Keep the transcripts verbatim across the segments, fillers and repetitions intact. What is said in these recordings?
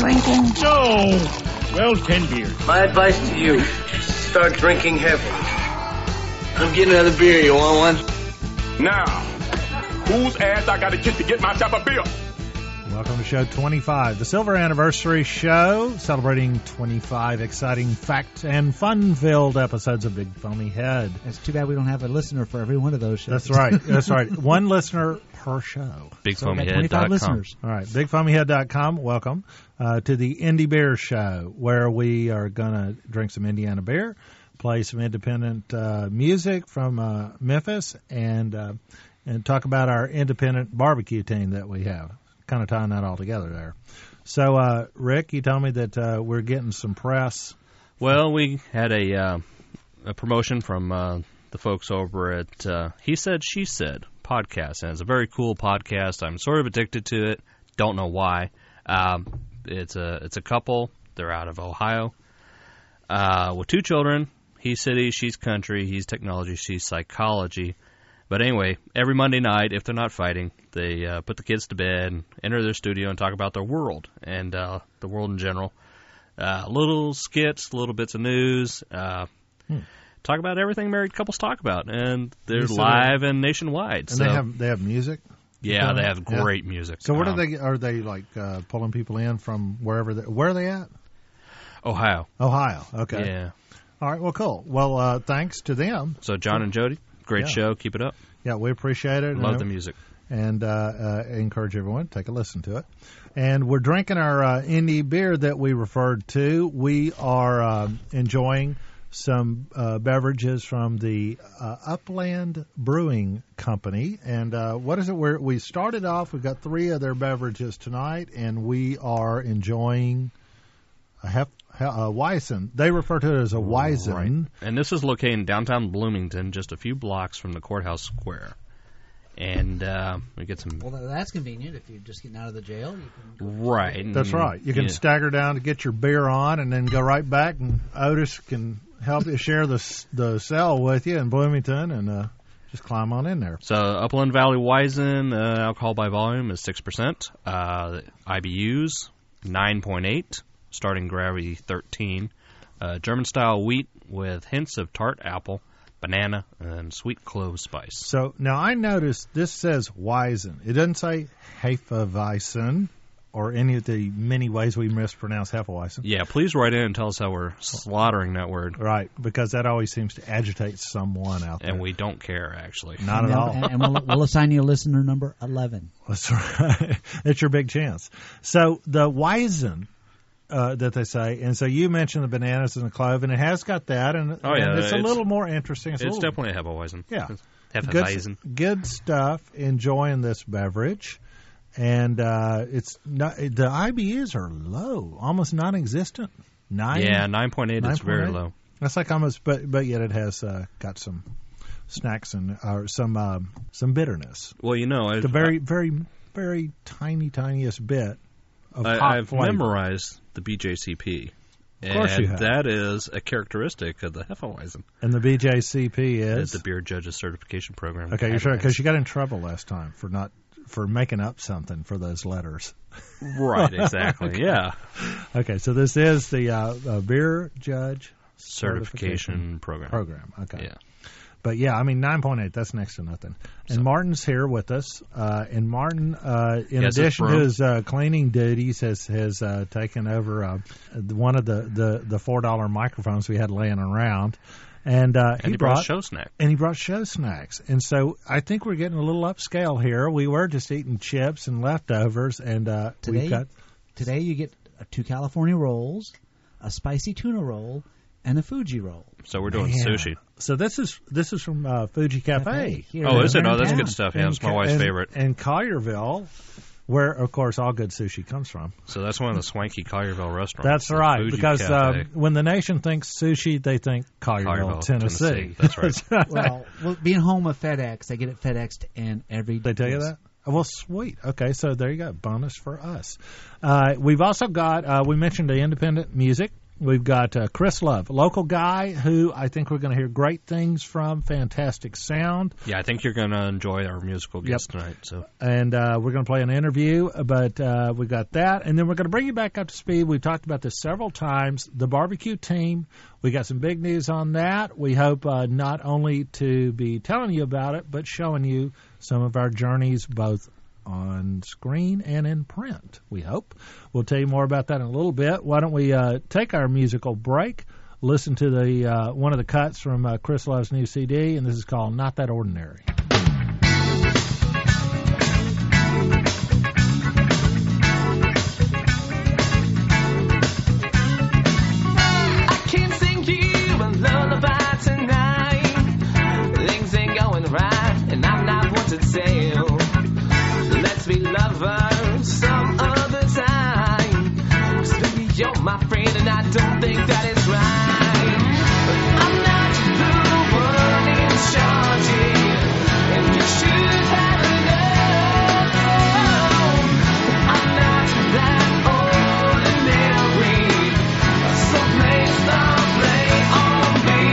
drinking? No. Well, ten beers. My advice to you, start drinking heavy. I'm getting another beer. You want one? Now, whose ass I gotta kiss to get myself a beer? Welcome to show twenty-five, the silver anniversary show, celebrating twenty-five exciting fact and fun-filled episodes of Big Foamy Head. It's too bad we don't have a listener for every one of those shows. That's right. That's right. One listener per show. big So foamy we got head dot com. twenty-five listeners. All right, big foamy head dot com. Welcome uh, to the Indie Beer Show, where we are going to drink some Indiana beer, play some independent uh, music from uh, Memphis, and uh, and talk about our independent barbecue team that we have. Kind of tying that all together there. So, uh, Rick, you told me that uh, we're getting some press. Well, we had a uh, a promotion from uh, the folks over at uh, He Said, She Said podcast, and it's a very cool podcast. I'm sort of addicted to it. Don't know why. Um, it's a it's a couple. They're out of Ohio uh, with two children. He's city, she's country. He's technology, she's psychology. But anyway, every Monday night, if they're not fighting, they uh, put the kids to bed and enter their studio and talk about their world and uh, the world in general. Uh, little skits, little bits of news, uh, hmm. talk about everything married couples talk about. And they're live and nationwide. And so. they have they have music? Yeah, they have yeah. great music. So what um, are they, are they like uh, pulling people in from wherever? They, where are they at? Ohio. Ohio, okay. Yeah. All right, well, cool. Well, uh, thanks to them. So John and Jody, great Yeah. show. Keep it up. Yeah, we appreciate it. Love and, the music. And uh, uh, encourage everyone to take a listen to it. And we're drinking our uh, indie beer that we referred to. We are uh, enjoying some uh, beverages from the uh, Upland Brewing Company. And uh, what is it? We're, we started off, we've got three of their beverages tonight, and we are enjoying a hef, uh, Weizen. They refer to it as a Weizen. Right. And this is located in downtown Bloomington, just a few blocks from the courthouse square. And uh, we get some... Well, that's convenient. If you're just getting out of the jail, you can go. Right. That's right. You can yeah. stagger down to get your beer on and then go right back, and Otis can help you share the the cell with you in Bloomington, and uh, just climb on in there. So Upland Valley Weizen, uh, alcohol by volume is six percent. Uh, I B Us, nine point eight. Starting gravity, thirteen. Uh, German-style wheat with hints of tart apple, banana, and sweet clove spice. So now I noticed this says Weizen. It doesn't say Hefeweizen or any of the many ways we mispronounce Hefeweizen. Yeah, please write in and tell us how we're slaughtering that word. Right, because that always seems to agitate someone out there. And we don't care, actually. Not and at they'll- all. And, and we'll, we'll assign you listener number eleven. That's right. It's your big chance. So the Weizen uh, that they say, and so you mentioned the bananas and the clove, and it has got that, and, Oh, yeah, and it's, a it's- little more interesting. It's, It's a little, definitely a Hefeweizen. Yeah. Hefeweizen. good, good stuff. Enjoying this beverage, and uh, it's not, the I B Us are low, almost non-existent. Nine. Yeah, nine point eight is very nine point eight? low. That's like almost, but but yet it has uh, got some snacks and or some um, some bitterness. Well, you know, I, The very very very tiny tiniest bit of I, hot I've flavor. memorized the B J C P. Of course and you have. that is a characteristic of the Hefeweizen. And the B J C P is It's the Beer Judges Certification Program. okay. You're sure because you got in trouble last time for not for making up something for those letters. Right, exactly. Okay. Yeah. Okay, so this is the uh, uh, Beer Judge Certification program. program. Okay. Yeah. But yeah, I mean nine point eight. That's next to nothing. And So- Martin's here with us. Uh, and Martin, uh, in Yes, it's addition to Broom. his uh, cleaning duties, has has uh, taken over uh, one of the, the, the four dollar microphones we had laying around. And, uh, And he brought show snack. And he brought show snacks. And so I think we're getting a little upscale here. We were just eating chips and leftovers, and uh, Today, we've got today you get uh, two California rolls, a spicy tuna roll, and a Fuji roll. So we're doing Man. sushi. So this is this is from uh, Fuji Cafe. Here Oh, in is it? Oh, that's Marin good Town. stuff. Yeah, it's my wife's and, favorite. And Collierville, where, of course, all good sushi comes from. So that's one of the swanky Collierville restaurants. That's the right, Fuji because Cafe. uh, when the nation thinks sushi, they think Collierville, Collierville, Tennessee. Tennessee. That's right. Well, well, being home of FedEx, they get it FedExed in every. They tell you that? Oh, well, sweet. Okay, so there you go. Bonus for us. Uh, we've also got, uh, we mentioned the independent music. we've got uh, Chris Love, a local guy who I think we're going to hear great things from. Fantastic sound. Yeah, I think you're going to enjoy our musical guest Yep. tonight. So, And uh, we're going to play an interview, but uh, we've got that. And then we're going to bring you back up to speed. We've talked about this several times. The barbecue team, we got some big news on that. We hope uh, not only to be telling you about it, but showing you some of our journeys both on screen and in print, we hope. We'll tell you more about that in a little bit. Why don't we uh, take our musical break, listen to the uh, one of the cuts from uh, Chris Love's new C D, and this is called Not That Ordinary. I can't sing you a lullaby tonight. Things ain't going right, and I'm not one to tell. Let's be lovers some other time. 'Cause baby, you're my friend, and I don't think that is right. I'm not the one in charge here, and you should have known. I'm not that ordinary, so place the blame on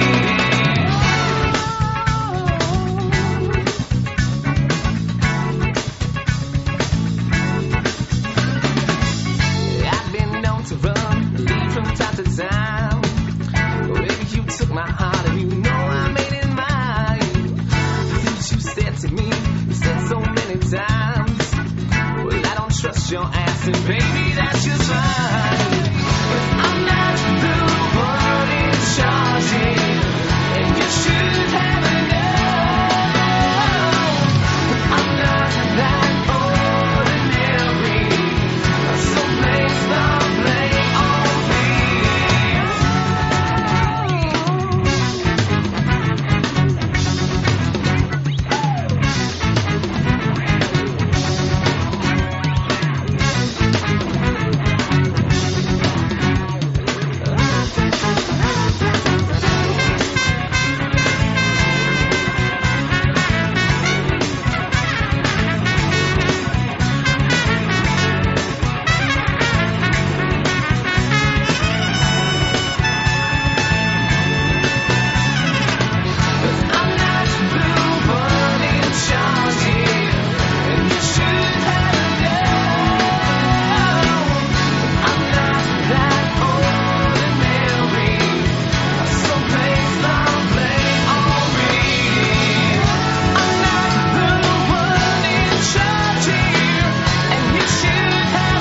me. I've been known to run, leave from time to time. Baby, you took my heart, and you know I made it mine. The things you said to me, you said so many times. Well, I don't trust your ass, and baby, that's just fine. But I'm not the one in charge here, and you should have known. I'm not that ordinary, so place the blame on me. I'm not the one in charge here, and you should have known. I'm not that ordinary, so place the blame on me. I'm not the one in charge here, and you should have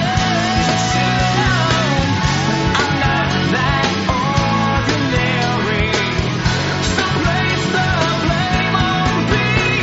known. I'm not that ordinary, so place the blame on me.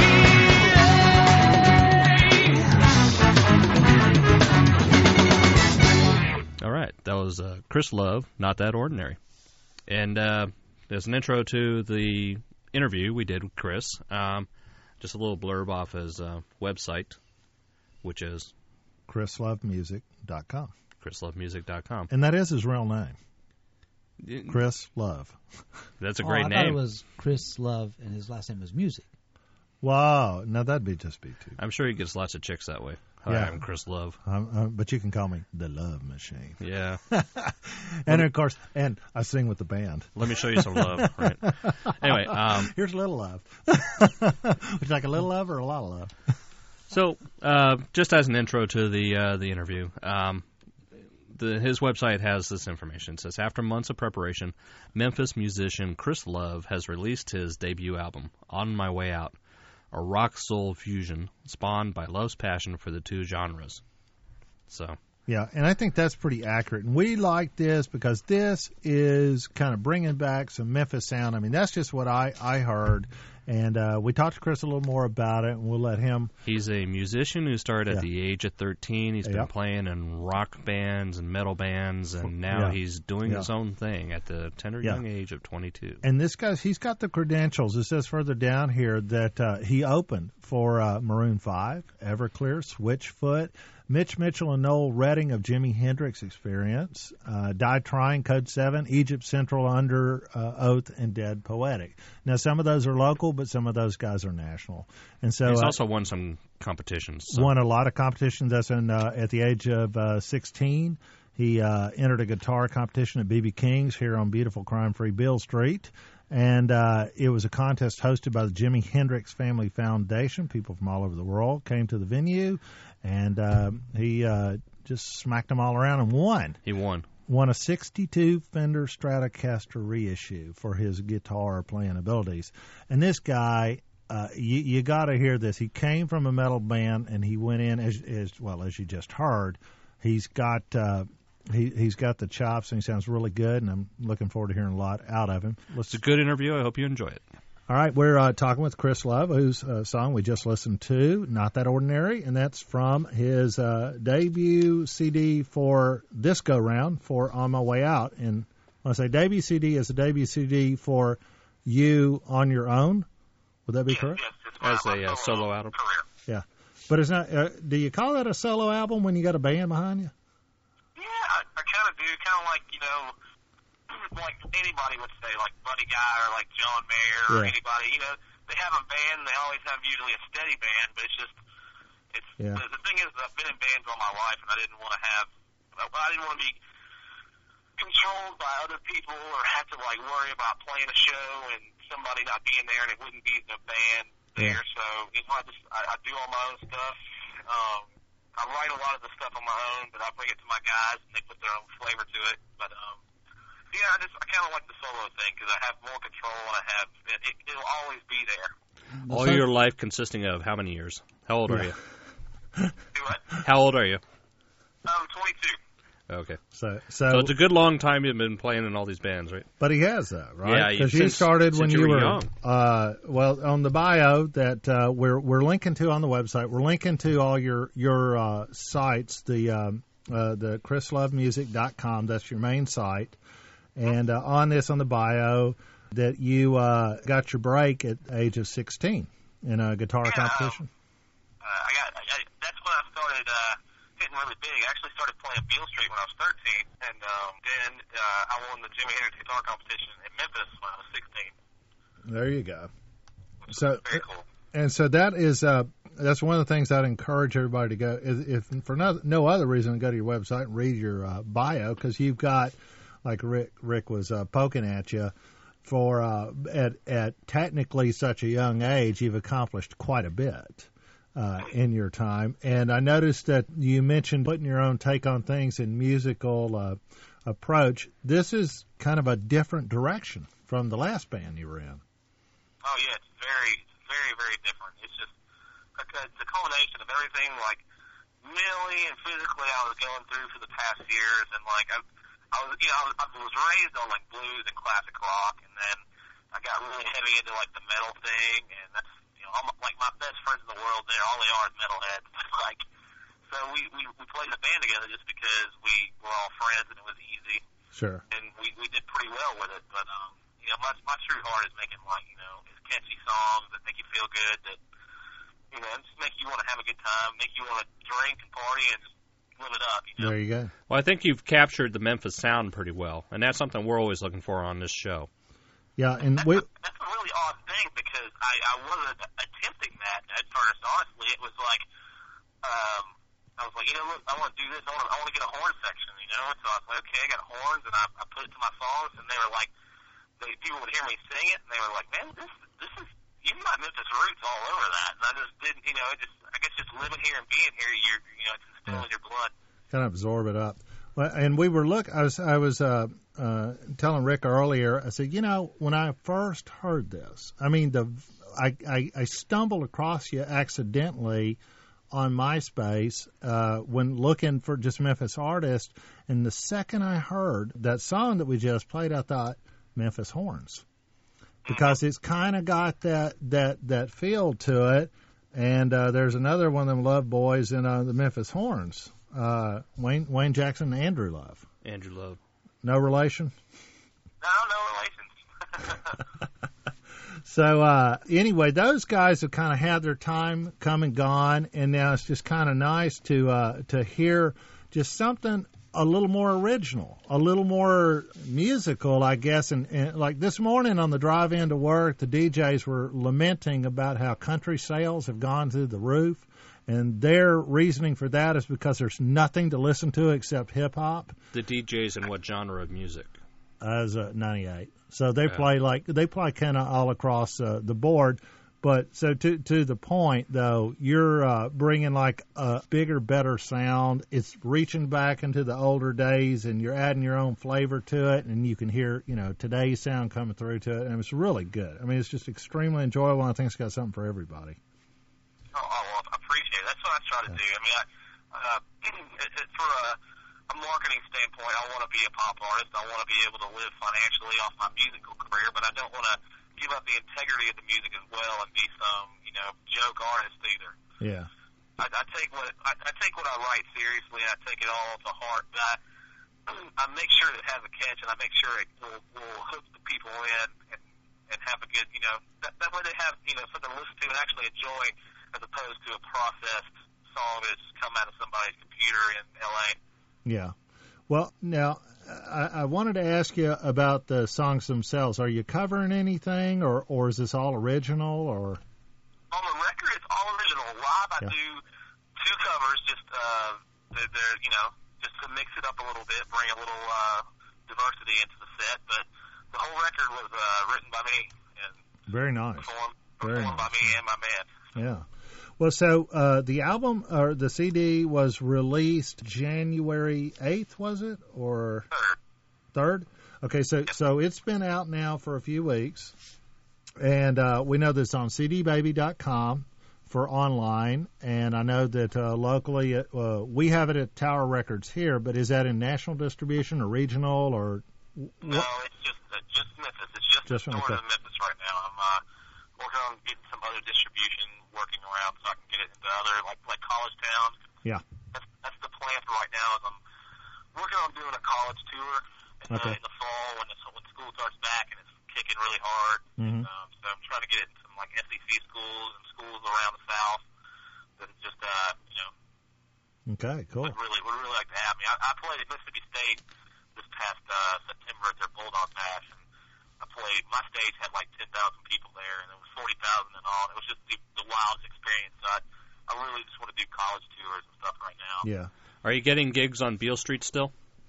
all right, that was uh, Chris Love, Not That Ordinary. And uh, there's an intro to the interview we did with Chris. Um, just a little blurb off his uh, website, which is chris love music dot com. chris love music dot com. And that is his real name, Chris Love. That's a Oh, great I name. thought it was Chris Love, and his last name was Music. Wow. Now, that'd be just be too. I'm sure he gets lots of chicks that way. Hi, Yeah. I'm Chris Love. Um, uh, but you can call me the Love Machine. Yeah. And, of course, and I sing with the band. Let me show you some love. Right. Anyway, um, Here's a little love. Would you like a little love or a lot of love? so uh, just as an intro to the uh, the interview, um, the, his website has this information. It says, after months of preparation, Memphis musician Chris Love has released his debut album, On My Way Out, a rock soul fusion spawned by Love's passion for the two genres. So, Yeah, and I think that's pretty accurate. And we like this because this is kind of bringing back some Memphis sound. I mean, that's just what I, I heard. And uh, we talked to Chris a little more about it, and we'll let him. he's a musician who started at Yeah. the age of thirteen. He's been Yep. playing in rock bands and metal bands, and now Yeah. he's doing Yeah. his own thing at the tender Yeah. young age of twenty-two. And this guy's, he's got the credentials. It says further down here that uh, he opened for uh, Maroon five, Everclear, Switchfoot, Mitch Mitchell and Noel Redding of Jimi Hendrix Experience, uh, Die Trying, Code seven, Egypt Central, Under uh, Oath, and Dead Poetic. Now, some of those are local, but some of those guys are national. And so He's uh, also won some competitions. So. won a lot of competitions. That's in, uh, at the age of uh, sixteen. He uh, entered a guitar competition at B B King's here on beautiful crime-free Beale Street. And uh, it was a contest hosted by the Jimi Hendrix Family Foundation. People from all over the world came to the venue, and uh, he uh, just smacked them all around and won. He won. Won a sixty-two Fender Stratocaster reissue for his guitar playing abilities. And this guy, uh, you, you got to hear this. He came from a metal band, and he went in, as, as well, as you just heard, he's got... Uh, He, he's got the chops, and he sounds really good, and I'm looking forward to hearing a lot out of him. It's a good interview. I hope you enjoy it. All right, we're uh, talking with Chris Love, whose uh, song we just listened to, Not That Ordinary, and that's from his uh, debut C D for this go-round, for On My Way Out. And when I say debut C D, is a debut C D for you on your own? Would that be yes, correct? Yes, As a uh, solo album? Career. Yeah. But it's not. Uh, do you call that a solo album when you got a band behind you? Yeah, I, I kind of do. Kind of like, you know, like anybody would say, like Buddy Guy or like John Mayer or Yeah. anybody. You know, they have a band. They always have usually a steady band, but it's just, it's Yeah. the, the thing is, I've been in bands all my life, and I didn't want to have, I didn't want to be controlled by other people or have to like worry about playing a show and somebody not being there and it wouldn't be the band there. Yeah. So you know, I just I, I do all my own stuff. Um, I write a lot of the stuff on my own, but I bring it to my guys and they put their own flavor to it. But um, yeah, I just I kind of like the solo thing because I have more control and I have it, it, it'll always be there. All your life consisting of how many years? How old are Yeah. you? Do what? How old are you? I'm twenty-two. Okay. So, so, So it's a good long time you've been playing in all these bands, right? but he has that, right? Yeah, because you since- started when since you you were were young. Uh, well, on the bio that uh, we're we're linking to on the website, we're linking to all your your uh, sites. The um, uh, the chris love music dot com. That's your main site, and uh, on this on the bio that you uh, got your break at the age of sixteen in a guitar Yeah, competition. Uh, I got I, I, that's when I started uh, hitting really big. I actually started playing Beale Street when I was thirteen, and um, then uh, I won the Jimi Hendrix guitar competition in Memphis when I was sixteen. There you go. Which So, was very cool. and so that is uh, that's one of the things I'd encourage everybody to go. If, if for no, no other reason, go to your website and read your uh, bio because you've got, like Rick Rick was uh, poking at you, for uh, at at technically such a young age, you've accomplished quite a bit. Uh, in your time. And I noticed that you mentioned putting your own take on things in musical uh, approach. This is kind of a different direction from the last band you were in. Oh yeah, it's very, very, very different. It's just it's a culmination of everything, like mentally and physically, I was going through for the past years, and like I, I was, you know, I was, I was raised on like blues and classic rock, and then I got really heavy into like the metal thing, and that's. You know, I'm, like my best friends in the world, there all they are is metalheads. like, so we, we we played in a band together just because we were all friends and it was easy, Sure. and we we did pretty well with it. But um, you know, my my true heart is making like you know, is catchy songs that make you feel good, that you know, just make you want to have a good time, make you want to drink and party and just live it up. You know. There you go. Well, I think you've captured the Memphis sound pretty well, and that's something we're always looking for on this show. Yeah, and That's, we. a, that's a really odd thing because I, I wasn't attempting that at first. Honestly, it was like, um, I was like, you know, look, I want to do this. I want to, I want to get a horn section, you know. And so I was like, okay, I got horns, and I, I put it to my songs, and they were like, they, people would hear me sing it, and they were like, man, this, this is, you've got Memphis roots all over that. And I just didn't, you know, it just, I guess, just living here and being here, you're, you know, it's instilled Yeah. in your blood. Kind of absorb it up. Well, and we were look. I was I was uh, uh, telling Rick earlier. I said, you know, when I first heard this, I mean, the I I, I stumbled across you accidentally on MySpace uh, when looking for just Memphis artists, and the second I heard that song that we just played, I thought Memphis Horns, because it's kind of got that that that feel to it. And uh, there's another one of them Love Boys in uh, the Memphis Horns. Uh, Wayne Wayne Jackson and Andrew Love. Andrew Love. No relation? No, no relations. So uh, anyway, those guys have kind of had their time come and gone, and now it's just kind of nice to uh, to hear just something a little more original, a little more musical, I guess. And, and like this morning on the drive in to work, the D Js were lamenting about how country sales have gone through the roof. And their reasoning for that is because there's nothing to listen to except hip-hop. The D Js in what genre of music? As a ninety-eight. So they Yeah. play like they play kind of all across uh, the board. But so to to the point though, you're uh, bringing like a bigger, better sound. It's reaching back into the older days, and you're adding your own flavor to it, and you can hear you know today's sound coming through to it, and it's really good. I mean, it's just extremely enjoyable. And I think it's got something for everybody. Oh, oh well, I appreciate it. That's what I try to do. I mean, I, uh, it, it, for a, a marketing standpoint, I want to be a pop artist. I want to be able to live financially off my musical career, but I don't want to give up the integrity of the music as well and be some, you know, joke artist either. Yeah. I, I take what I, I take what I write seriously, and I take it all to heart. But I, I make sure it has a catch, and I make sure it will, will hook the people in and, and have a good, you know, that, that way they have, you know, something to listen to and actually enjoy, as opposed to a processed song that's come out of somebody's computer in L A. Yeah. Well, now, I, I wanted to ask you about the songs themselves. Are you covering anything, or, or is this all original? Or On the record, it's all original. Live, I Yeah. do two covers, just, uh, they're, they're, you know, just to mix it up a little bit, bring a little uh, diversity into the set. But the whole record was uh, written by me and very nice. performed, Very performed by nice. me and my band. Yeah. Well, so uh, the album or the C D was released January eighth, was it, or Third. third? Okay, so so it's been out now for a few weeks, and uh, we know this on C D baby dot com for online, and I know that uh, locally uh, we have it at Tower Records here. But is that in national distribution or regional or? No, it's just uh, just Memphis. It's just, Just the stores okay. in Memphis right now. I'm uh, working on getting some other distribution working around so I can get it into other like like college towns. Yeah. That's that's the plan for right now. Is I'm working on doing a college tour in, Okay. the, in the fall when it's, when school starts back and it's kicking really hard. Mhm. Um, so I'm trying to get it in some like S E C schools and schools around the South. That just uh you know Okay. Cool. would really would really like to have me. I, I played at Mississippi State this past uh, September at their Bulldog Bash, and I played. My stage had like ten thousand people there, and it was forty thousand in all. It was just the, the wildest experience. So I, I really just want to do college tours and stuff right now. Yeah. Are you getting gigs on Beale Street still?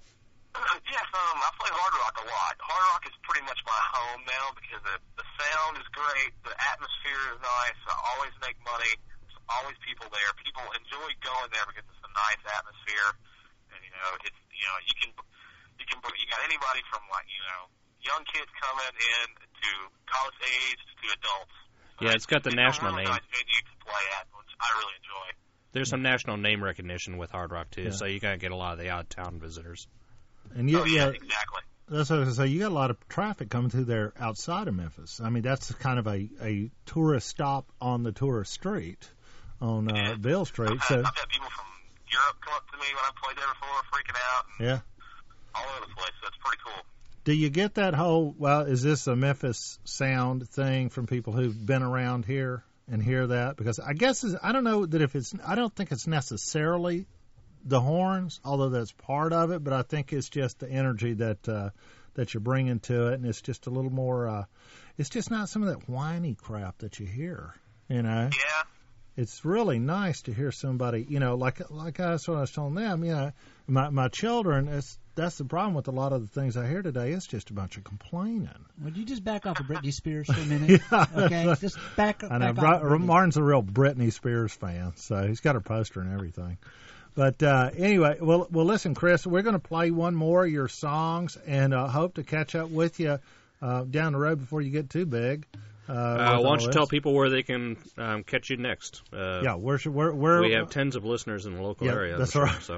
Yes, um, I play hard rock a lot. Hard rock is pretty much my home now because the, the sound is great, the atmosphere is nice. I always make money. There's always people there. People enjoy going there because it's a nice atmosphere, and you know, it's you know, you can you can you got anybody from like you know, young kids coming in to college age to adults. So Yeah, it's got the it's national a really name. nice venue to play at, which I really enjoy. There's some national name recognition with Hard Rock too, Yeah. so you gotta get a lot of the out-of-town visitors. And you, Oh, yeah, yeah, exactly. that's what I was gonna say. You got a lot of traffic coming through there outside of Memphis. I mean, that's kind of a, a tourist stop on the tourist street on uh, Yeah. Beale Street. I've So had, I've had people from Europe come up to me when I played there before, freaking out, and yeah. all over the place. So it's pretty cool. Do you get that whole? Well, is this a Memphis sound thing from people who've been around here and hear that? Because I guess it's, I don't know that if it's. I don't think it's necessarily the horns, although that's part of it. But I think it's just the energy that uh, that you're bringing to it, and it's just a little more. Uh, it's just not some of that whiny crap that you hear. You know. Yeah. It's really nice to hear somebody, you know, like like that's what I was telling them. You know, my my children. It's that's the problem with a lot of the things I hear today. It's just a bunch of complaining. Would you just back off of Britney Spears for a minute? Yeah. Okay, just back, I know back Bri- off. of Britney. Martin's a real Britney Spears fan, so he's got her poster and everything. But uh, anyway, well, well, listen, Chris, we're going to play one more of your songs, and uh, hope to catch up with you uh, down the road before you get too big. Uh, Uh, with why all don't you this. tell people where they can um, catch you next? Uh, Yeah, where should where where we have tens of listeners in the local Yeah, area. that's I'm right. sure, so.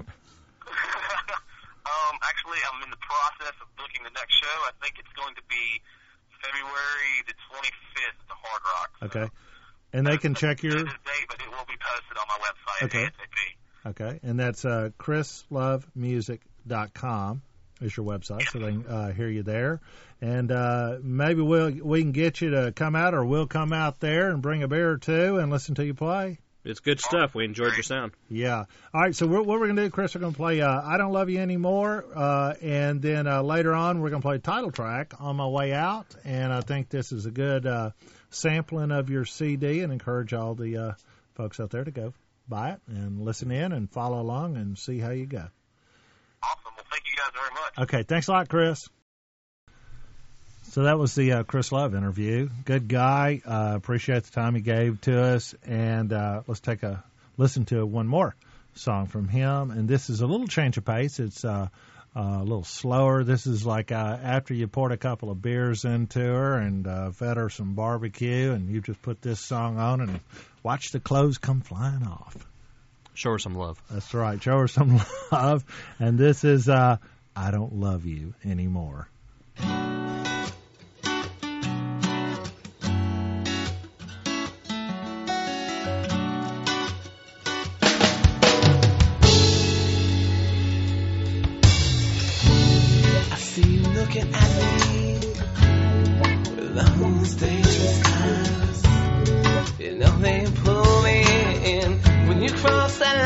um, actually, I'm in the process of booking the next show. I think it's going to be February the twenty-fifth at the Hard Rock. So Okay, and they can check your This date, but it will be posted on my website Okay. ASAP. okay, and that's uh, chris love music dot com is your website, so they can uh, hear you there. And uh, maybe we'll we can get you to come out, or we'll come out there and bring a beer or two and listen to you play. It's good stuff. We enjoyed your sound. Yeah. All right. So we're, what we're going to do, Chris, we're going to play uh, "I Don't Love You Anymore," uh, and then uh, later on we're going to play title track "On My Way Out." And I think this is a good uh, sampling of your C D, and encourage all the uh, folks out there to go buy it and listen in and follow along and see how you go. Awesome. Well, thank you guys very much. Okay, thanks a lot, Chris. So that was the uh, Chris Love interview. Good guy. Uh, appreciate the time he gave to us. And uh, let's take a listen to one more song from him. And this is a little change of pace. It's uh, uh, a little slower. This is like uh, after you poured a couple of beers into her and uh, fed her some barbecue, and you just put this song on and watch the clothes come flying off. Show her some love. That's right. Show her some love. And this is uh, I Don't Love You Anymore. Looking at me with those dangerous eyes, you know they pull me in when you cross that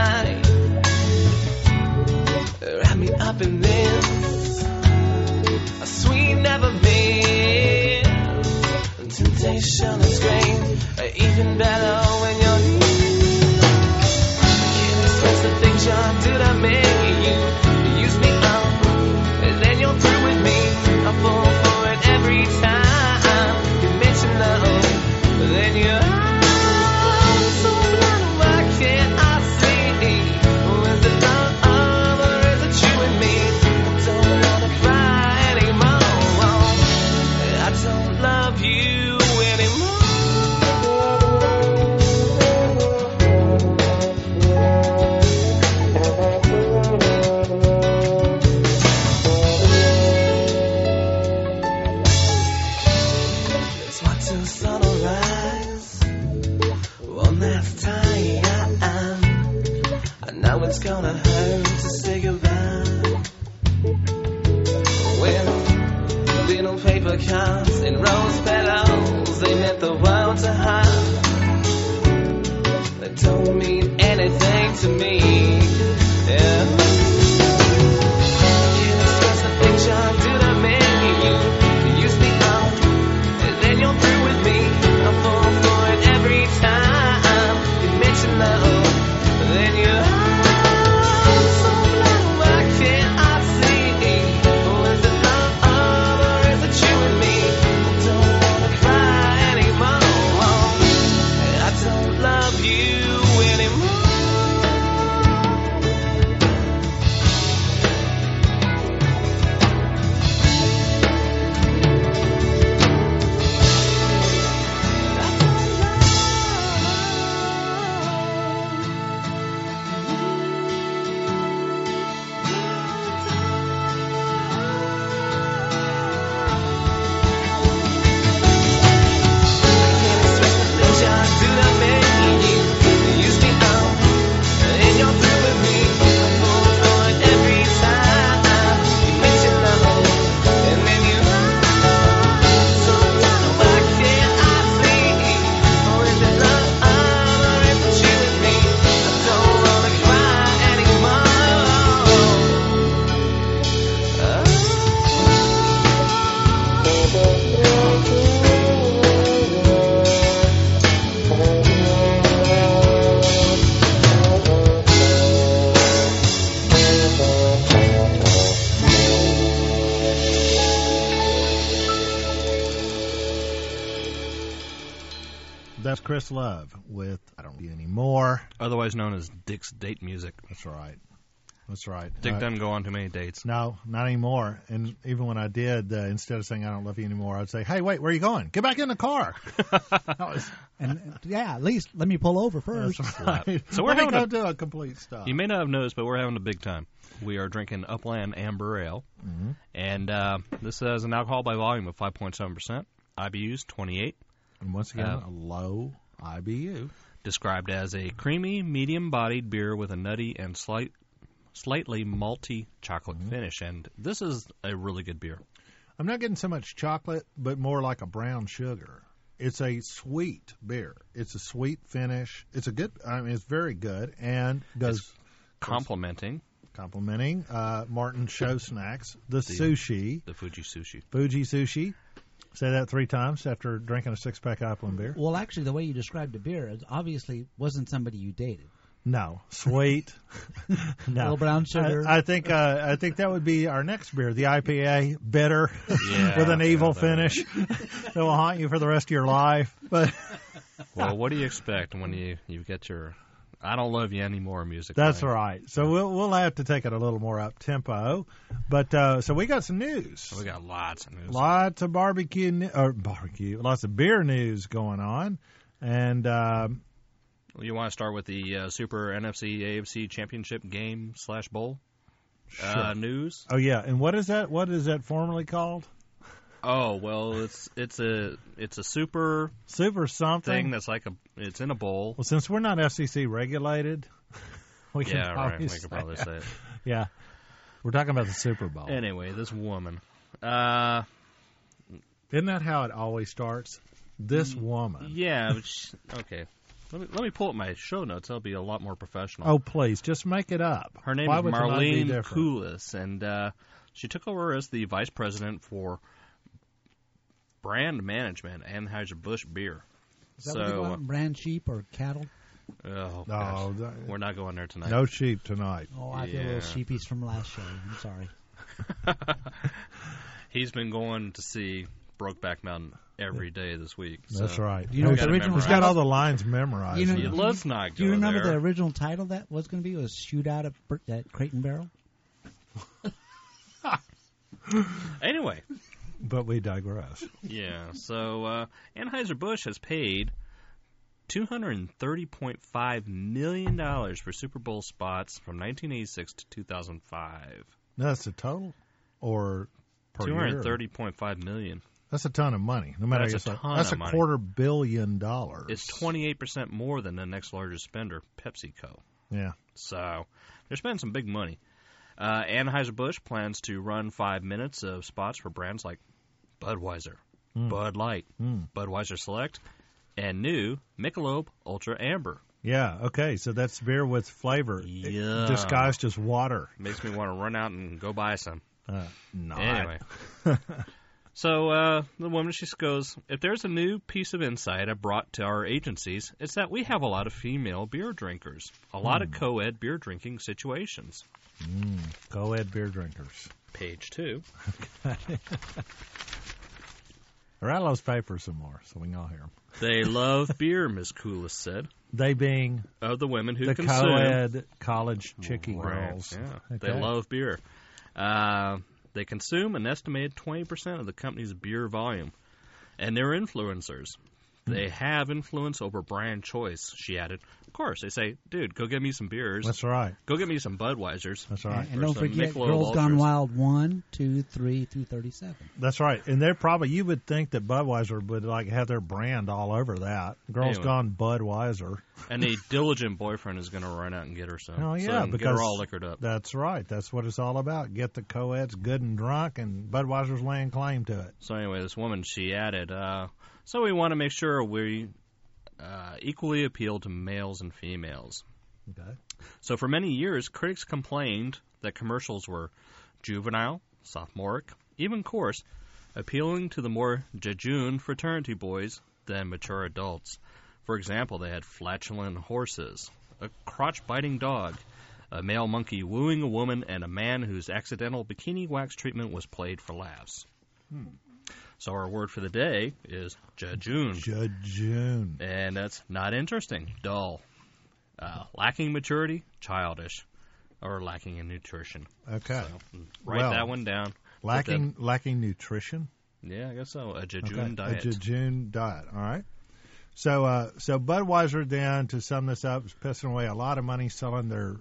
line. Wrap me up in this a sweet never been. Temptation is great, even better when you're near. Can't express the things you do to me. You use me up, and then you're through with me. I fall for it every time you mention love. Then you're so blind, why can't I see? Is it love or is it you and me? I don't wanna cry anymore. I don't love you anymore. It's gonna hurt to say goodbye. When little paper cups and rose petals, they meant the world to her. They don't mean anything to me. Yeah. Can't express the things you do to me. You use me up, and then you're through with me. I fall for it every time you mention love. Then you That's Chris Love with I Don't Love You Anymore. Otherwise known as Dick's Date Music. That's right. That's right. Dick uh, doesn't go on too many dates. No, not anymore. And even when I did, uh, instead of saying I don't love you anymore, I'd say, hey, wait, where are you going? Get back in the car. That was, And yeah, at least let me pull over first. that's right. So we're Let me having go a- do a complete stop. You may not have noticed, but we're having a big time. We are drinking Upland Amber Ale, Mm-hmm. and uh, this has an alcohol by volume of five point seven percent, I B Us twenty-eight, And once again, Uh, a low I B U. described as a creamy, medium-bodied beer with a nutty and slight, slightly malty chocolate Mm-hmm. finish. And this is a really good beer. I'm not getting so much chocolate, but more like a brown sugar. It's a sweet beer. It's a sweet finish. It's a good, I mean, it's very good and does Complementing complimenting uh, Martin Show Snacks, the, sushi, the Fuji Sushi. Fuji Sushi. Say that three times after drinking a six-pack Upland beer. Well, actually, the way you described the beer, it obviously wasn't somebody you dated. No, sweet. No, Little brown sugar. I, I think uh, I think that would be our next beer, the I P A, bitter, Yeah, with an evil yeah, that finish that will haunt you for the rest of your life. But Well, what do you expect when you, you get your I Don't Love You Anymore music? that's playing? right. So we'll we'll have to take it a little more up tempo. But uh, so we got some news. We got lots of news. Lots of barbecue, ne- or barbecue, lots of beer news going on, and. Um, You want to start with the uh, Super N F C A F C Championship game slash bowl uh, news? Oh yeah, and what is that? What is that formerly called? Oh well, it's it's a it's a super Super something. thing that's like a it's in a bowl. Well, since we're not F C C regulated, we can Yeah, right. probably We say could probably that. say it. Yeah, we're talking about the Super Bowl. Anyway, this woman. Uh, Isn't that how it always starts? This woman. yeah. But she, okay. Let me let me pull up my show notes. That'll be a lot more professional. Oh please, just make it up. Her name Why is would tonight be Marlene different? Koulis, and uh, she took over as the vice president for brand management at Anheuser-Busch Beer. Is that so, what they call it? Brand sheep or cattle? oh, No, gosh. that- We're not going there tonight. No sheep tonight. Oh, I feel a Yeah. little sheepies from last show. I'm sorry. He's been going to see Brokeback Mountain every day this week. So That's right. Do you know what He's- the original he's got all the lines memorized. You know- Yeah, let's not go Do you remember there. the original title that was going to be? It was Shootout at, Bur- at Crate and Barrel? Anyway, But we digress. yeah. So uh, Anheuser-Busch has paid two hundred thirty point five million dollars for Super Bowl spots from nineteen eighty-six to two thousand five. That's the total, or per Two year? hundred thirty point five million. That's a ton of money. No matter That's a how you say- ton That's of a money. quarter billion dollars. It's twenty-eight percent more than the next largest spender, PepsiCo. Yeah. So they're spending some big money. Uh, Anheuser-Busch plans to run five minutes of spots for brands like Budweiser, Mm. Bud Light, Mm. Budweiser Select, and new Michelob Ultra Amber. Yeah. Okay. So that's beer with flavor Yeah. disguised as water. Makes me want to run out and go buy some. Uh, not. Anyway. So uh, the woman, she goes, if there's a new piece of insight I brought to our agencies, it's that we have a lot of female beer drinkers, a lot of co-ed beer drinking situations. Mm. Co-ed beer drinkers. Page two. Rattle those papers some more so we can all hear them. They love beer, Miz Koulis said, They being of the women who the consume. co-ed college chickie Right, girls. Yeah, Okay. they love beer. Uh, they consume an estimated twenty percent of the company's beer volume, and they're influencers. They have influence over brand choice, she added. Of course, they say, dude, go get me some beers. That's right. Go get me some Budweisers. That's right. And Or don't some forget Michelob Girls Gone Ultras. Wild one, two, three through thirty-seven. That's right. And they're probably, you would think that Budweiser would like have their brand all over that. Girls Anyway. Gone Budweiser. And a diligent boyfriend is going to run out and get her some. Oh, so yeah, and get because her all liquored up. That's right. That's what it's all about. Get the co-eds good and drunk, and Budweiser's laying claim to it. So anyway, this woman, she added, uh, so we want to make sure we uh, equally appeal to males and females. Okay. So for many years, critics complained that commercials were juvenile, sophomoric, even coarse, appealing to the more jejune fraternity boys than mature adults. For example, they had flatulent horses, a crotch-biting dog, a male monkey wooing a woman, and a man whose accidental bikini wax treatment was played for laughs. Hmm. So our word for the day is jejune. Jejune. And that's not interesting, dull. Uh, lacking maturity, childish, or lacking in nutrition. Okay. So, write Well, that one down. Lacking lacking nutrition. Yeah, I guess so. A jejune Okay. diet. A jejune diet. All right. So uh, so Budweiser then, to sum this up, is pissing away a lot of money selling their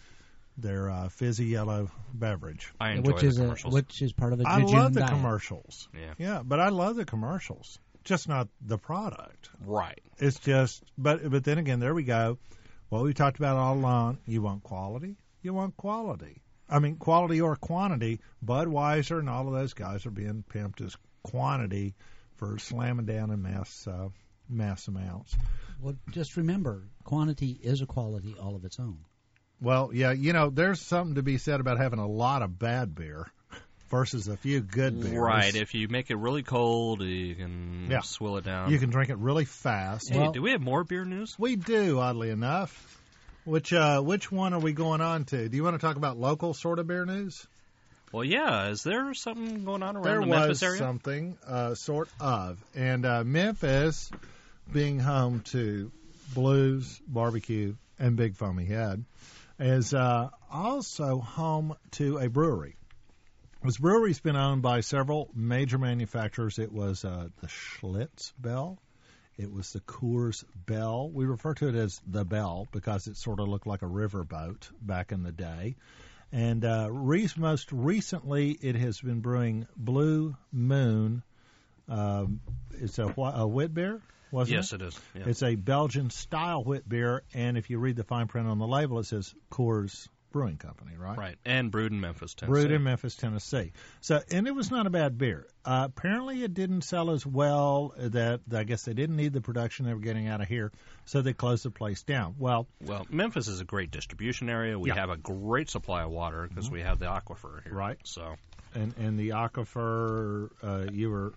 their uh, fizzy yellow beverage. I enjoy which the is a, commercials. which is part of a I jejune love the diet. commercials. Yeah. Yeah, but I love the commercials. Just not the product. Right. It's just, but but then again, there we go. What we talked about all along. You want quality. You want quality. I mean, quality or quantity. Budweiser and all of those guys are being pimped as quantity for slamming down in mass uh, mass amounts. Well, just remember, quantity is a quality all of its own. Well, yeah, you know, there's something to be said about having a lot of bad beer versus a few good beers. Right. If you make it really cold, you can Yeah. swill it down. You can drink it really fast. Hey, Well- do we have more beer news? We do, oddly enough. Which uh, which one are we going on to? Do you want to talk about local sort of beer news? Well, yeah. Is there something going on around There the was Memphis area? something, uh, sort of. And uh, Memphis, being home to Blues, Barbecue, and Big Foamy Head, is uh, also home to a brewery. This brewery's been owned by several major manufacturers. It was uh, the Schlitz Bell. It was the Coors Bell. We refer to it as the Bell because it sort of looked like a riverboat back in the day. And uh, re- most recently, it has been brewing Blue Moon. Um, it's a, wh- a wit beer, wasn't yes, it? it is. Yeah. It's a Belgian-style wit beer, and if you read the fine print on the label, it says Coors Brewing Company, right? Right, and brewed in Memphis, Tennessee. Brewed in Memphis, Tennessee. So, and it was not a bad beer. Uh, apparently, it didn't sell as well. That I guess they didn't need the production they were getting out of here, so they closed the place down. Well, Well, Memphis is a great distribution area. We Yeah. have a great supply of water because Mm-hmm. we have the aquifer here. Right. So, and and the aquifer, uh, you were.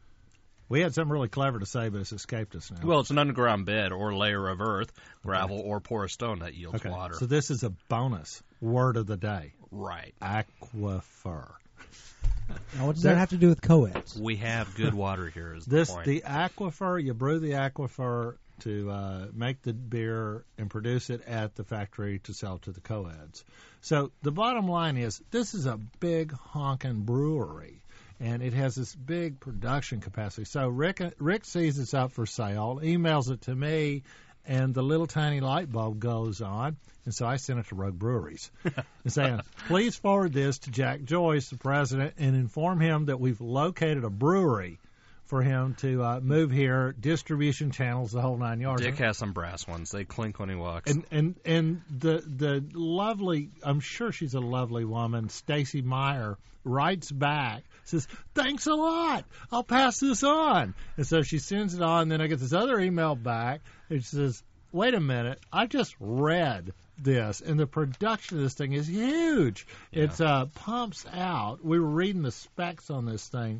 We had something really clever to say, but it's escaped us now. well, it's an underground bed or layer of earth, gravel, or porous stone that yields okay. water. So this is a bonus word of the day: Right. aquifer. Now, what does There- that have to do with co-eds? We have good water here. Is This the point? the aquifer. You brew the aquifer to uh, make the beer and produce it at the factory to sell to the co-eds. So the bottom line is, this is a big honking brewery, and it has this big production capacity. So Rick Rick sees it's up for sale, emails it to me, and the little tiny light bulb goes on. And so I sent it to Rogue Breweries and saying, please forward this to Jack Joyce, the president, and inform him that we've located a brewery for him to uh, move here, distribution channels, the whole nine yards. Dick has some brass ones. They clink when he walks. And and and the the lovely, I'm sure she's a lovely woman, Stacy Meyer, writes back, says, thanks a lot, I'll pass this on. And so she sends it on, and then I get this other email back, and she says, wait a minute, I just read this, and the production of this thing is huge. Yeah. It's uh, pumps out, we were reading the specs on this thing,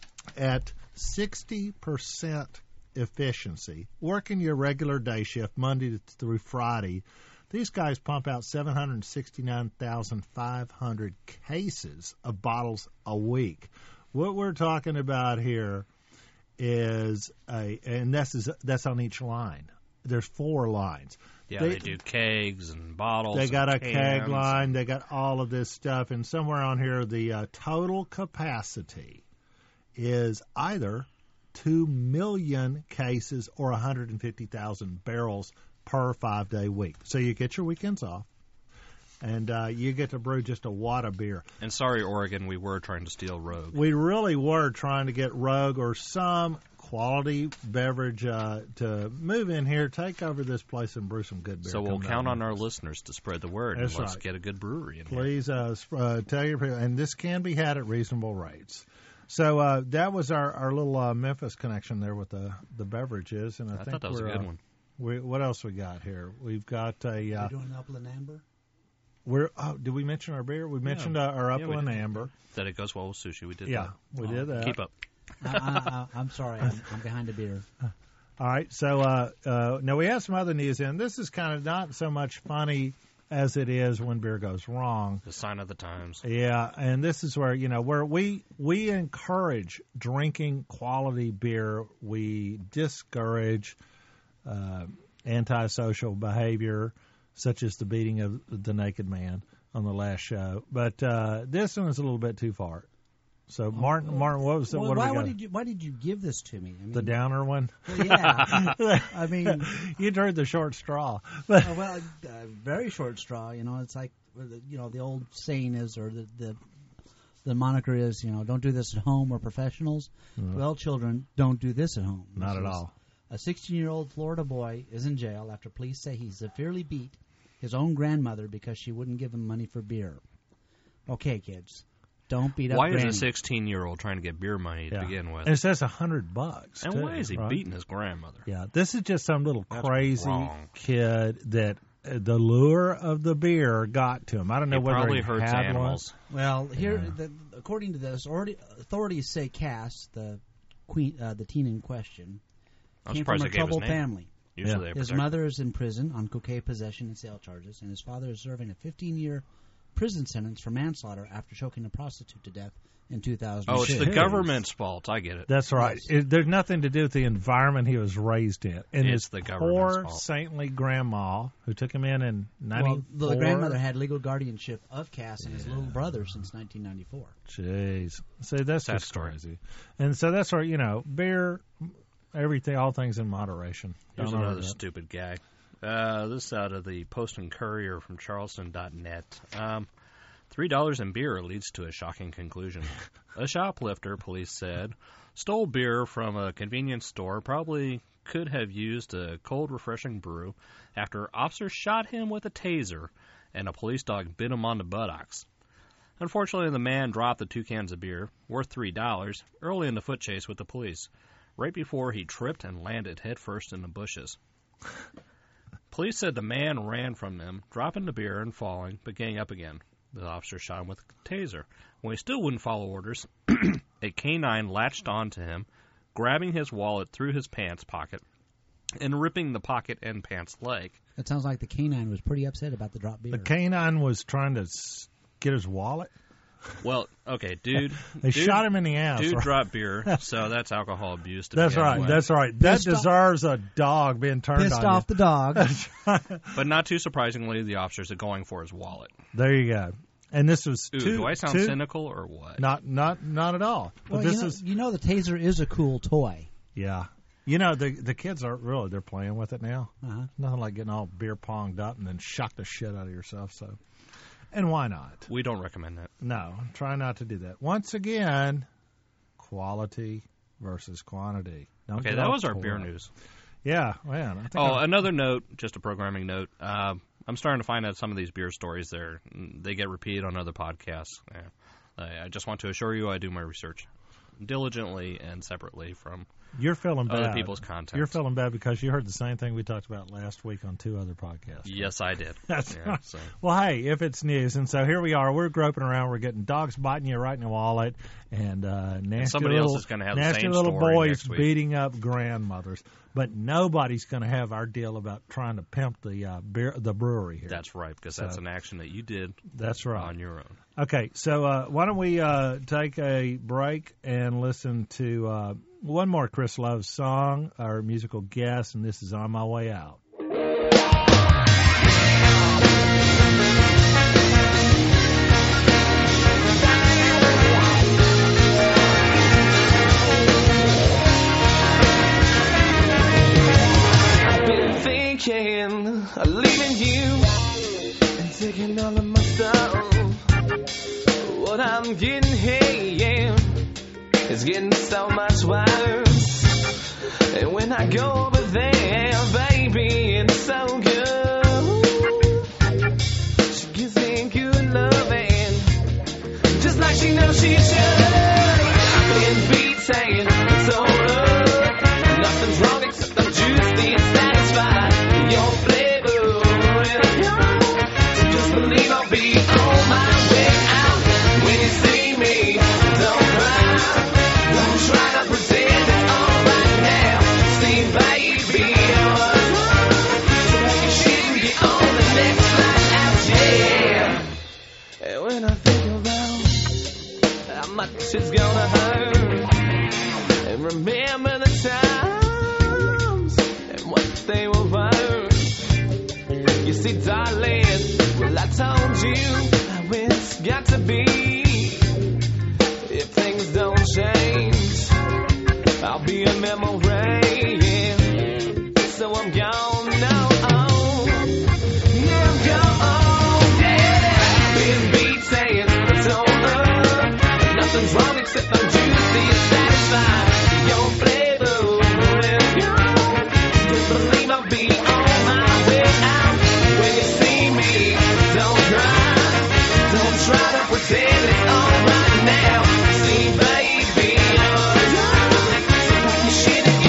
at sixty percent efficiency, working your regular day shift Monday through Friday, these guys pump out seven hundred sixty-nine thousand five hundred cases of bottles a week. What we're talking about here is a, and this is that's on each line. There's four lines. yeah, they, do kegs and bottles. They got and a keg cans. line. They got all of this stuff, and somewhere on here, the uh, total capacity is either two million cases or one hundred fifty thousand barrels per five-day week. So you get your weekends off, and uh, you get to brew just a wad of beer. And sorry, Oregon, we were trying to steal Rogue. We really were trying to get Rogue or some quality beverage uh, to move in here, take over this place, and brew some good beer. So we'll coming count out on of our Memphis. listeners to spread the word. That's and let's right. get a good brewery in here. Please uh, sp- uh, tell your people, and this can be had at reasonable rates. So uh, that was our, our little uh, Memphis connection there with the, the beverages, and I, I think thought that was a we're, good uh, one. We, what else we got here? We've got a. Uh, We're doing Upland Amber. we're oh, did we mention our beer? We mentioned uh, our Yeah, we Upland did. Amber. That it goes well with sushi. We did Yeah, that. we did that. Keep up. I, I, I, I'm sorry, I'm, I'm behind a beer. All right, so uh, uh, now we have some other news in. This is kind of not so much funny as it is when beer goes wrong. The sign of the times. Yeah, and this is where, you know, where we we encourage drinking quality beer. We discourage uh, antisocial behavior, such as the beating of the naked man on the last show. But uh, this one is a little bit too far. So, Martin, Martin, what was the, Well, what do why, we why got? did you Why did you give this to me? I mean, The downer one? well, yeah, I mean, You drew the short straw. uh, well, uh, very short straw. You know, it's like you know the old saying is, or the the, the moniker is, you know, don't do this at home or professionals. Well, children, don't do this at home. Not This at is- all. A sixteen-year-old Florida boy is in jail after police say he severely beat his own grandmother because she wouldn't give him money for beer. Okay, kids, don't beat up Why Granny. is a sixteen-year-old trying to get beer money to Yeah. begin with? And it says a hundred bucks. And too, why is he right? beating his grandmother? Yeah, this is just some little That's crazy wrong. kid that uh, the lure of the beer got to him. I don't know It whether probably he hurts had animals. Well, here, Yeah. the, according to this, already, authorities say Cass, the queen, uh, the teen in question, I'm came from surprised a they gave his troubled name. family. Usually Yeah. they His protect. mother is in prison on cocaine possession and sale charges, and his father is serving a fifteen-year prison sentence for manslaughter after choking a prostitute to death in two thousand two. Oh, it's the Jeez. government's fault. I get it. That's right. Yes. It, there's nothing to do with the environment he was raised in. And It's his the government's poor, fault. saintly grandma who took him in in Well, ninety-four. the grandmother had legal guardianship of Cass and his little brother since nineteen ninety-four. Jeez. See, that's Sad just story. crazy. And so that's where, you know, beer, everything, all things in moderation. Here's Don't another order that. stupid guy. Uh, this is out of the Post and Courier from Charleston dot net. Um, Three dollars in beer leads to a shocking conclusion. A shoplifter, police said, stole beer from a convenience store, probably could have used a cold, refreshing brew, after officers shot him with a taser and a police dog bit him on the buttocks. Unfortunately, the man dropped the two cans of beer, worth three dollars, early in the foot chase with the police, right before he tripped and landed headfirst in the bushes. Police said the man ran from them, dropping the beer and falling, but getting up again. The officer shot him with a taser. When he still wouldn't follow orders, a canine latched onto him, grabbing his wallet through his pants pocket and ripping the pocket and pants leg. That sounds like the canine was pretty upset about the drop beer. The canine was trying to s- get his wallet. Well, okay, dude. They dude, shot him in the ass. Dude right? dropped beer, so that's alcohol abuse. To That's begin right. with. That's right. That Pissed off- deserves a dog being turned Pissed on off you. the dog. But not too surprisingly, the officers are going for his wallet. There you go. And this was Ooh, two. do I sound two, cynical or what? Not, not, not at all. But well, this you know, is, you know the taser is a cool toy. yeah. You know, the the kids aren't really. They're playing with it now. Uh-huh. Nothing like getting all beer ponged up and then shock the shit out of yourself. So, and why not? We don't recommend that. No, try not to do that. Once again, quality versus quantity. Don't Okay, get that off was our toy. beer news. Yeah, man. I think Oh, I- another note, just a programming note. Uh, I'm starting to find out some of these beer stories there they get repeated on other podcasts. Yeah. I, I just want to assure you I do my research diligently and separately from you're feeling bad. other people's content. You're feeling bad because you heard the same thing we talked about last week on two other podcasts. Yes, I did. That's Yeah, right. so. Well, hey, if it's news, and so here we are, we're groping around, we're getting dogs biting you right in the wallet, and uh, nasty somebody else little, is gonna have the nasty same little story boys next week. beating up grandmothers. But nobody's going to have our deal about trying to pimp the uh, beer, the brewery here. That's right, because that's So- an action that you did That's right. on your own. Okay, so uh, why don't we uh, take a break and listen to uh, one more Chris Love song, our musical guest, and this is On My Way Out. I've been thinking of leaving you and taking all of my stuff. What I'm getting here is getting so much worse. And when I go over there, baby, it's so good. She gives me good loving, just like she knows she should. I've been beaten, told up. Nothing's wrong except I'm juicy and satisfied with your flavor. So just believe I'll be on my way out. When you see me, don't cry. Don't try to pretend it's all right now. See, baby, you're so like you shouldn't get on the next flight out, yeah. And when I think about how much it's gonna hurt, and remember the times and what they were worth. You see, darling, well, I told you how it's got to be. If things don't change, I'll be a memory. So I'm gone now. Yeah, I'm gone. Yeah, I've been beaten, torn up. Nothing's wrong except I'm juicy and satisfied. Your flavor is gone. Just believe I'll be on my way out. When you see me, don't cry. Don't try to pretend it's all right now. See, baby, you're young. So like you shouldn't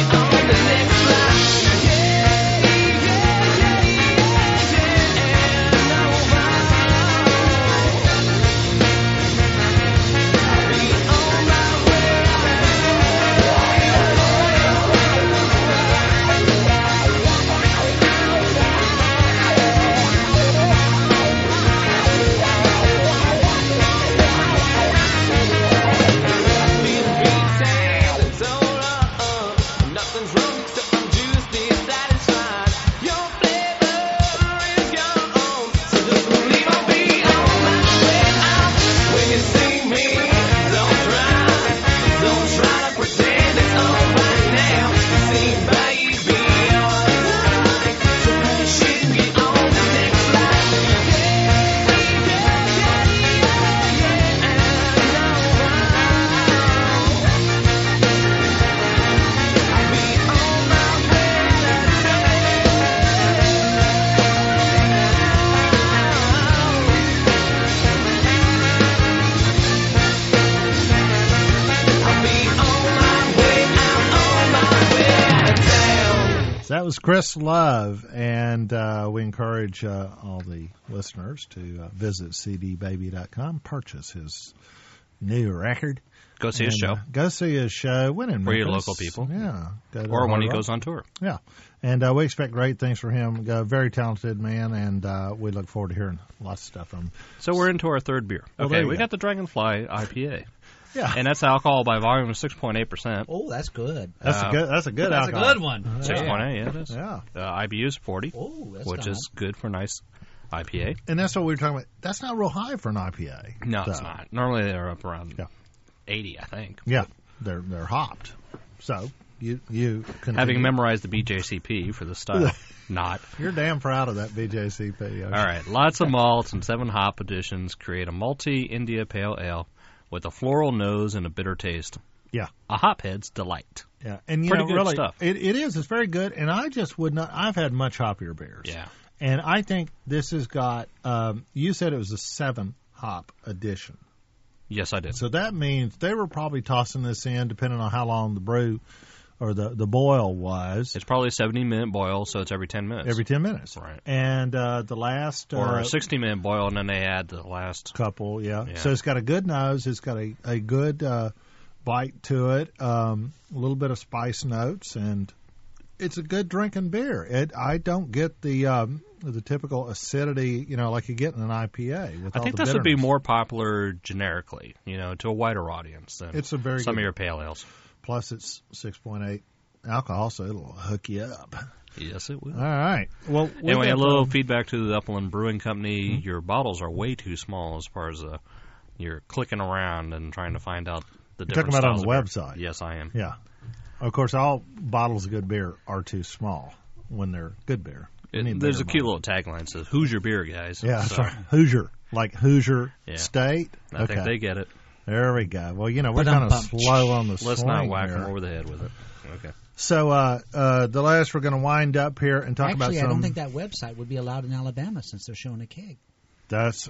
that was Chris Love, and uh, we encourage uh, all the listeners to uh, visit c d baby dot com, purchase his new record. Go see his And, show. Uh, go see his show. When in For your Memphis. local people. Yeah. Go to Or when Hard he Rock. goes on tour. Yeah. And uh, we expect great things from him. A very talented man, and uh, we look forward to hearing lots of stuff from him. So we're into our third beer. Well, there Okay, you we go. got the Dragonfly I P A. Yeah. And that's alcohol by volume of six point eight percent. Oh, that's good. That's uh, a good. That's a good That's alcohol. a good one. six point eight, yeah, it is. Yeah. Uh, I B U is forty, Oh, that's which gone is good for nice I P A. And that's what we were talking about. That's not real high for an I P A. No, So, it's not. Normally they're up around Yeah. eighty, I think. Yeah. They're they're hopped. So you you continue. Having memorized the B J C P for the style, not. You're damn proud of that B J C P. All right, lots of malts and seven hop additions create a malty India Pale Ale with a floral nose and a bitter taste. Yeah. A hophead's delight. Yeah. And you Pretty know, good really, stuff. It, it is. It's very good. And I just would not. I've had much hoppier beers. Yeah. And I think this has got. Um, you said it was a seven hop addition. Yes, I did. So that means they were probably tossing this in, depending on how long the brew or the, the boil was, It's probably a seventy-minute boil, so it's every ten minutes. every ten minutes. Right. And uh, the last Or uh, a sixty-minute boil, and then they add the last. couple, yeah. Yeah. So it's got a good nose. It's got a, a good uh, bite to it, um, a little bit of spice notes, and it's a good drinking beer. It I don't get the um, the typical acidity, you know, like you get in an I P A. With I all think the this would be bitterness. more popular generically, you know, to a wider audience than It's a very some good- of your pale ales. Plus, it's six point eight alcohol, so it'll hook you up. Yes, it will. All right. Well, we Anyway, a got, little um, feedback to the Upland Brewing Company. Mm-hmm. Your bottles are way too small as far as uh, you're clicking around and trying to find out the You're different talking about on styles the of beer. website. Yes, I am. Yeah. Of course, all bottles of good beer are too small when they're good beer. It- Any there's a beer cute bottle. little tagline that says, "Who's your beer, guys?" Yeah, So, sorry. Hoosier. Like Hoosier Yeah. State. I think Okay. they get it. There we go. Well, you know, we're kind of Ba-dum-bum. slow on the Let's swing not whack here. them over the head with it. Okay. So, uh, uh, the last we're going to wind up here and talk about Actually, some. I don't think that website would be allowed in Alabama since they're showing a keg. That's.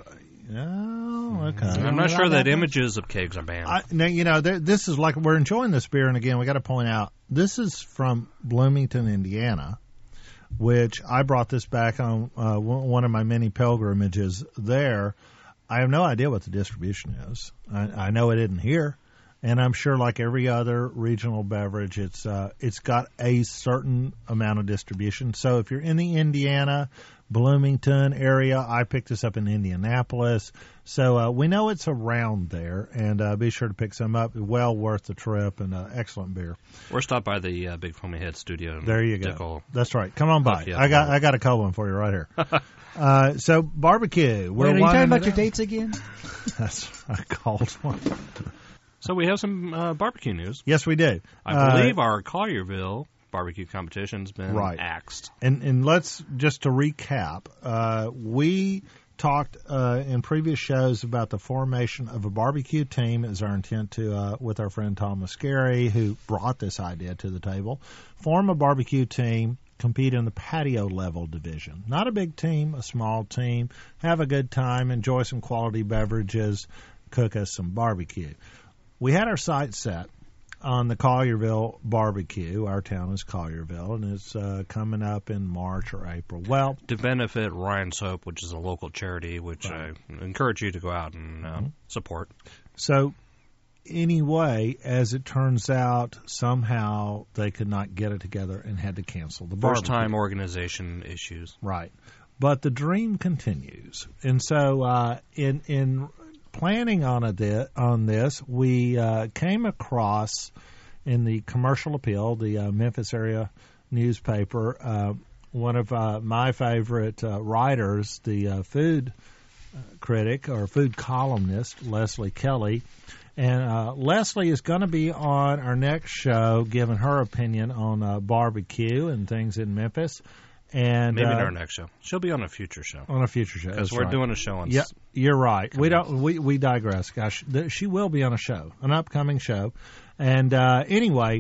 Oh, okay. I'm don't not allow sure that that much? images of kegs are banned. I, now, you know, there, this is like we're enjoying this beer, and again, we got to point out this is from Bloomington, Indiana, which I brought this back on uh, one one of my many pilgrimages there. I have no idea what the distribution is. I, I know it isn't here, and I'm sure, like every other regional beverage, it's uh, it's got a certain amount of distribution. So if you're in the Indiana, Bloomington area, I picked this up in Indianapolis. So uh, we know it's around there, and uh, be sure to pick some up. Well worth the trip, and uh, excellent beer. Or stop by the uh, Big Foamy Head studio. And There you go. Dick will- That's right. Come on by. Hook you up I got with it. I got a cold one for you right here. uh, so barbecue. We're Wait, are you talking winding about it your up. dates again? That's a cold one. So we have some uh, barbecue news. Yes, we do. I Uh, believe our Collierville barbecue competition's been Right. axed. And and let's just to recap. Uh, we talked uh, in previous shows about the formation of a barbecue team. Is our intent to uh, with our friend Tom Mascari, who brought this idea to the table, form a barbecue team. Compete in the patio level division. Not a big team, a small team. Have a good time, enjoy some quality beverages, cook us some barbecue. We had our sights set on the Collierville barbecue. Our town is Collierville, and it's uh, coming up in March or April. Well, To benefit Ryan's Hope, which is a local charity, which Right. I encourage you to go out and uh, support. so anyway, as it turns out, somehow they could not get it together and had to cancel the barbecue. First time organization issues. Right. But the dream continues. And so uh, in in planning on a di- on this, we uh, came across in the Commercial Appeal, the uh, Memphis area newspaper, uh, one of uh, my favorite uh, writers, the uh, food critic or food columnist, Leslie Kelly. And uh, Leslie is going to be on our next show giving her opinion on uh, barbecue and things in Memphis. And Maybe uh, in our next show. She'll be on a future show. on a future show. Because That's we're right. doing a show on Yeah, s- you're right. We don't. We we digress. Gosh, th- she will be on a show, an upcoming show. And uh, anyway,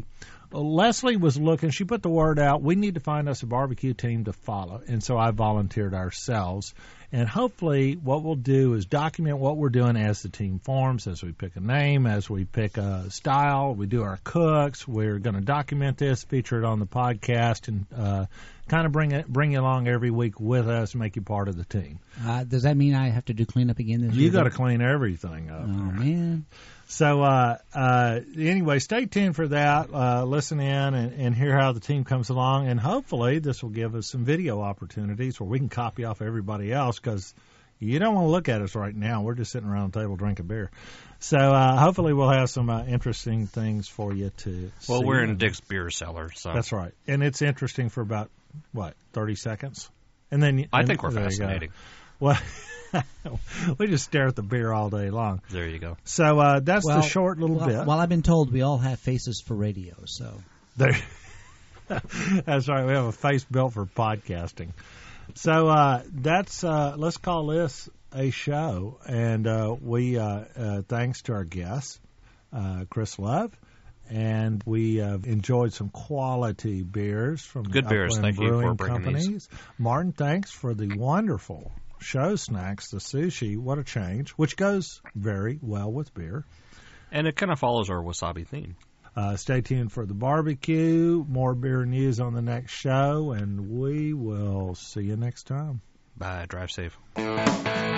Leslie was looking. She put the word out. We need to find us a barbecue team to follow, and so I volunteered ourselves. And hopefully what we'll do is document what we're doing as the team forms, as we pick a name, as we pick a style, we do our cooks. We're going to document this, feature it on the podcast, and uh, kind of bring it, bring you along every week with us, make you part of the team. Uh, does that mean I have to do cleanup again this year? You got to clean everything up. Oh, man. So uh, uh, anyway, stay tuned for that. Uh, listen in and, and hear how the team comes along. And hopefully this will give us some video opportunities where we can copy off everybody else, because you don't want to look at us right now. We're just sitting around the table drinking beer. So uh, hopefully we'll have some uh, interesting things for you to see. Well, we're in Dick's beer cellar. So That's right. And it's interesting for about, what, thirty seconds? And then I and, think we're there you fascinating. go. Well, we just stare at the beer all day long. There you go. So uh, that's Well, the short little well, bit. Well, I've been told we all have faces for radio, so. There. That's right. We have a face built for podcasting. So uh, that's uh, let's call this a show. And uh, we uh, uh, thanks to our guest, uh, Chris Love. And we have enjoyed some quality beers from Good the beers. Upland Thank you for Brewing bringing companies. these. Martin, thanks for the wonderful show snacks, the sushi. What a change, which goes very well with beer. And it kind of follows our wasabi theme. Uh, stay tuned for the barbecue. More beer news on the next show, and we will see you next time. Bye. Drive safe.